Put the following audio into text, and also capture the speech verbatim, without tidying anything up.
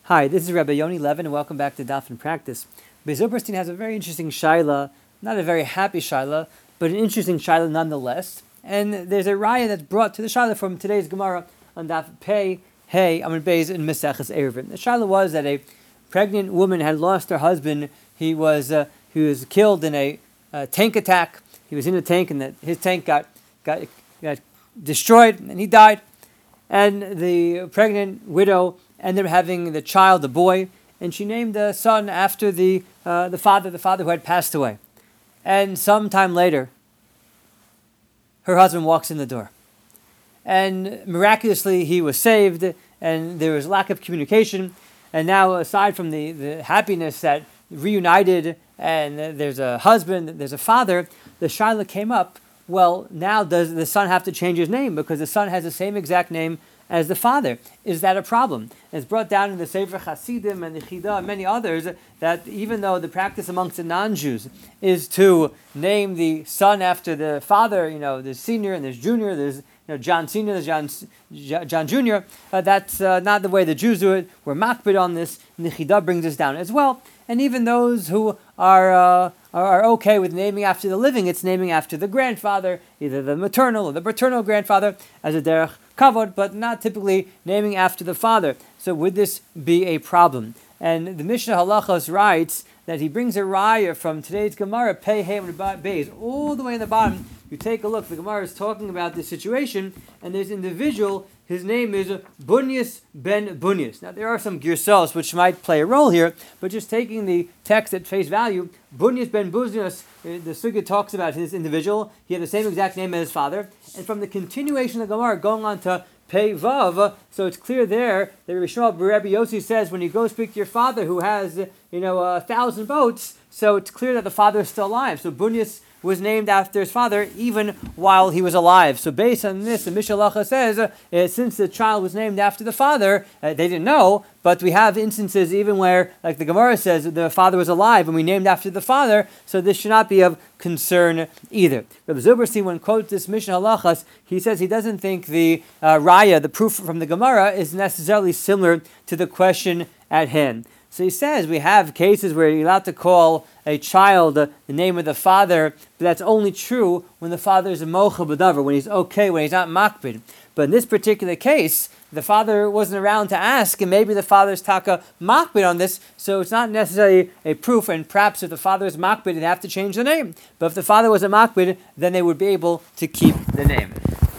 Hi, this is Rabbi Yoni Levin, and welcome back to Daf and Practice. Beis Oberstein has a very interesting shaila, not a very happy shaila, but an interesting shaila nonetheless. And there's a raya that's brought to the shaila from today's Gemara on Daf Pei, Hey, Amud Beis, and Maseches Eruvin. The shaila was that a pregnant woman had lost her husband. He was uh, he was killed in a uh, tank attack. He was in a tank, and the, his tank got got got destroyed, and he died. And the pregnant widow ended up having the child, the boy, and she named the son after the uh, the father, the father who had passed away. And sometime later, her husband walks in the door. And miraculously, he was saved, and there was lack of communication. And now, aside from the, the happiness that reunited, and there's a husband, there's a father, the shaila came up, well, now does the son have to change his name? Because the son has the same exact name as the father. Is that a problem? It's brought down in the Sefer Hasidim and the Chida and many others that even though the practice amongst the non-Jews is to name the son after the father, you know, there's senior and there's junior, there's you know John Senior, there's John John Junior. Uh, that's uh, not the way the Jews do it. We're makbid on this, and the Chida brings us down as well. And even those who are, uh, are are okay with naming after the living, it's naming after the grandfather, either the maternal or the paternal grandfather, as a derech kavod, but not typically naming after the father. So would this be a problem? And the Mishnah Halachos writes that he brings a raya from today's Gemara, Pei Hey Beis, all the way in the bottom. You take a look, the Gemara is talking about this situation, and there's an individual, his name is Bunyas ben Bunyas. Now there are some girsos which might play a role here, but just taking the text at face value, Bunyas ben Bunyas, the Sugya talks about his individual, he had the same exact name as his father, and from the continuation of the Gemara going on to Pei Vav, so it's clear there that Rabbi Shmuel Rabbi Yossi says when you go speak to your father who has, you know, a thousand boats, so it's clear that the father is still alive. So Bunyas was named after his father even while he was alive. So based on this, the Mishnah Halacha says, uh, since the child was named after the father, uh, they didn't know, but we have instances even where, like the Gemara says, the father was alive and we named after the father, so this should not be of concern either. Rabbi Zuberstein, when quotes this Mishnah Halachas, he says he doesn't think the uh, raya, the proof from the Gemara, is necessarily similar to the question at hand. So he says we have cases where you're allowed to call a child uh, the name of the father, but that's only true when the father is a mocha b'davar, when he's okay, when he's not makbid. But in this particular case, the father wasn't around to ask, and maybe the father's taka makbid on this, so it's not necessarily a proof, and perhaps if the father is makbid, they'd have to change the name. But if the father was a makbid, then they would be able to keep the name.